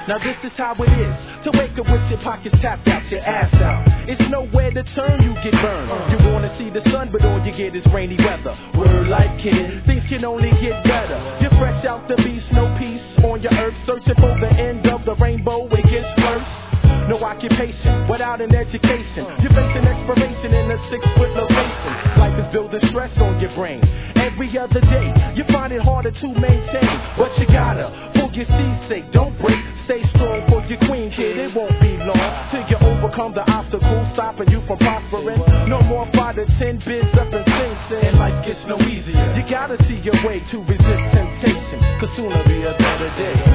Now this is how it is, to wake up with your pockets tapped out, your ass out. It's nowhere to turn, you get burned. You wanna see the sun, but all you get is rainy weather. Word like kid, things can only get better. You're fresh out the beast, no peace on your earth, searching for the end of the rainbow, it gets worse. No occupation, without an education. You're facing expiration in a 6-foot location. Life is building stress on your brain. Every other day, you find it harder to maintain. But you gotta, for your seed's sake, don't break. Stay strong for your queen, kid, it won't be long till you overcome the obstacles stopping you from prospering. No more 5 to 10 bids up in Sing Sing. And life gets no easier. You gotta see your way to resist temptation, cause sooner be a better day.